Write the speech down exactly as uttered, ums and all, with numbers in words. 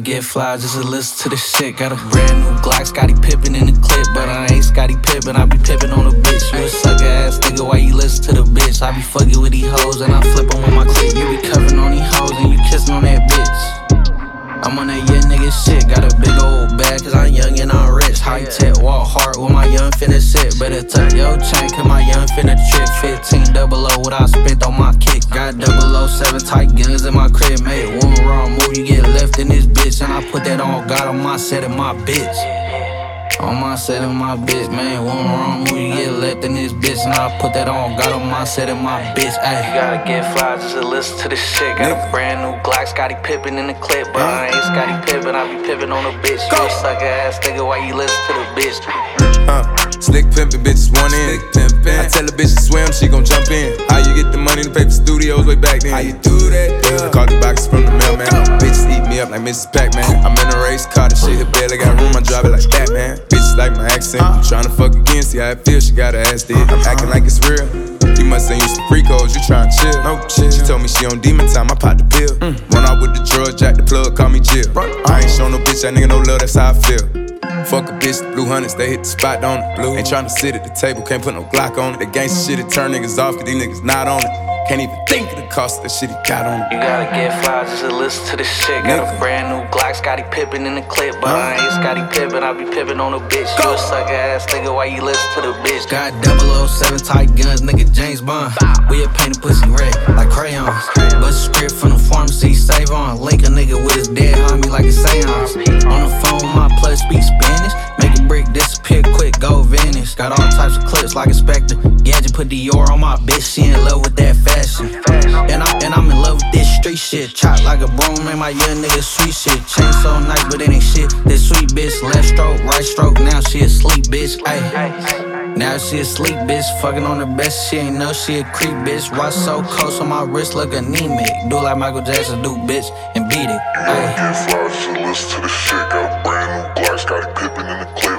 get fly just to listen to the shit. Got a brand new Glock, Scottie Pippen in the clip, but I ain't Scottie Pippen, I be pippin' on a bitch. You a sucker ass nigga, why you listen to the bitch? I be fucking with these hoes and I flip 'em with my clip. You be covering on these hoes and you kissin' on that bitch. I'm on that young nigga shit, got a big old bag cause I'm young and I'm rich. High tech, walk hard with my young finna sit. Better tuck your chain cause my young finna trip. Fifteen double O what I spent on my kick. Got double oh seven tight guns in my crib. Made one wrong move, you get left in this bitch. And I put that on God on my set and my bitch. On my set and my bitch, man. One wrong move, you get left in this bitch. And I put that on God on my set and my bitch. Ay. You gotta get fly just to listen to this shit. Got a brand new Glock, Scottie Pippen in the clip, but I ain't Scottie Pippen, I be pippin' on a bitch. You a sucker ass nigga, why you listen to the bitch? Uh, slick pimpin', bitches one in. I tell a bitch to swim, she gon' jump in. How you get the money to pay for studios way back then? How you do that, yeah? Call the boxes from the mailman. Bitches eat me up like Missus Pac-Man. I'm in a race car, the shit hit barely got room, I drive it like that, man. Bitches like my accent, I'm tryna fuck again, see how it feels, she got her ass dead. I'm acting like it's real. You must ain't used to free codes, you tryna chill. No chill. She told me she on demon time, I popped the pill. Mm. Run out with the drug, jack the plug, call me Jill. I ain't show no bitch, that nigga no love, that's how I feel. Fuck a bitch, the blue hundreds, they hit the spot on it. Blue. Ain't tryna sit at the table, can't put no Glock on it. The gangsta shit, it turn niggas off, cause these niggas not on it. Can't even think of the cost of that shit he got on it. You gotta get fly just to listen to this shit. Got a brand new Glock, Scottie Pippen in the clip, but I ain't Scottie Pippen, I be pippin' on a bitch. You a sucker ass nigga, why you listen to the bitch? Got double oh seven tight guns, nigga James Bond. We'll paint a pussy red like crayons. Bust a script from the pharmacy, save on. Link a nigga with his dead homie like a seance. On the phone, my plus speak Spanish. Make a brick disappear quick, go vanish. Got all types of clips like a Spectre. Gadget put Dior on my bitch, she in love with that fashion. And, I, and I'm in love with this street shit. Chop like a broom, man, my young nigga sweet shit. Chain so nice, but it ain't shit. This sweet bitch, left stroke, right stroke, now she asleep, bitch. Ay. Now she asleep, bitch. Fucking on the best, she ain't know she a creep, bitch. Watch so close on my wrist, look anemic. Do like Michael Jackson do, bitch, and beat it. You gotta get fly just to listen to the shit. Got a brand new Glock, Scottie Pippen in the clip.